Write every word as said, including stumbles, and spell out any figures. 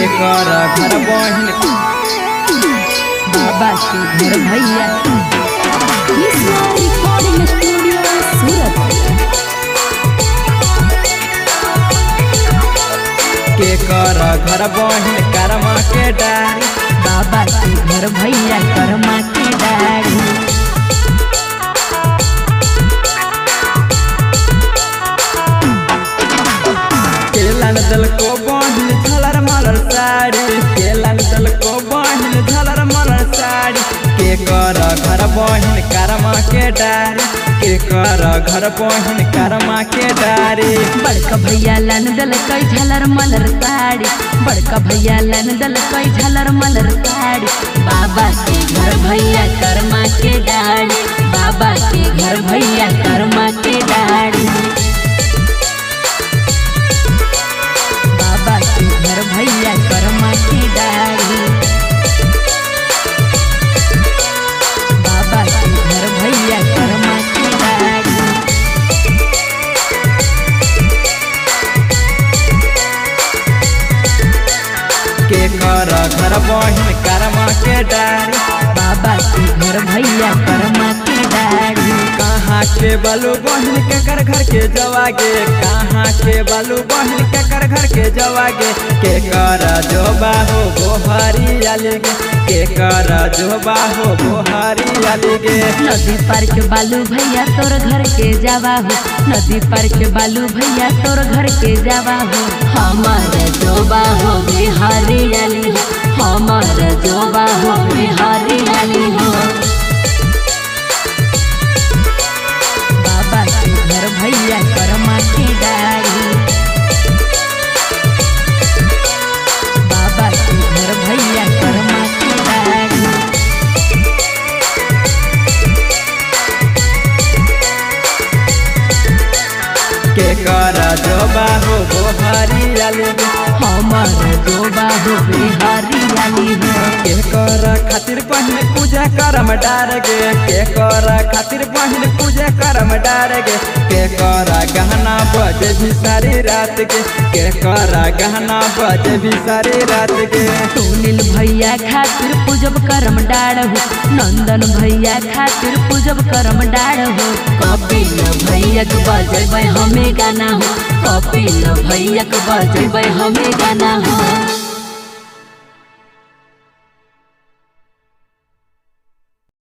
के कर घर बहिन बाबा के घर भैया रिकॉर्डिंग स्टूडियो सूरत के कर घर बहिन कर्मा के डारी बाबा के घर भैया कर्मा के डारी केलन दल को बहिन झलर मलर साड़ी केलन दल को बहिन झलर मलर साड़ी के कर घर बहिन कर्मा के डारी के कर घर बहिन कर्मा के डारी बड़का भैया लन दल कई झलर मलर साड़ी बड़का भैया लन दल कई झलर मलर साड़ी बाबा के घर भैया कर्मा के डाड़ी बाबा के घर भैया कर्मा के डाड़ी बाबा के घर भैया कर्मा के डाड़ी बाबा के घर भैया कर्मा के डाड़ी के कर घर बहिन कर्मा के डारी बाबा के घर भैया कर्मा के डाड़ी कहाँ के बालू बहिन के कर घर के जवागे कहाँ के बालू बहिन के कर घर के जवागे के कर जो बाहो बोहरी आलिगे के कर जो बाहो बोहरी आलिगे नदी पार के बालू भैया तोर घर के जावा हो नदी पार के बालू भैया तोर घर के जावा हो हमारे जोबा हो बिहारी आली हो हमारे जोबा हो बिहारी आली हो बाबा के घर भैया कर्मा के डारी बाबा के घर भैया कर्मा के डारी के कर जो बाहो बोहरी आलिगे हमारे जोबा हो बिहारी आली हो के कर खातिर पहले पूजा करम डारगे के कर खातिर पहले पूजा करम डारगे के कर गहना बजे भी सारी रात के के कर गहना बजे भी सारी रात के सुनील भैया खातिर पूजब करम डाढ़ हो नंदन भैया खातिर पूजब करम डाढ़ हो कपिल भैया के बजेबै हमें गाना हो कपिल भैया के बजेबै हमें गाना हो।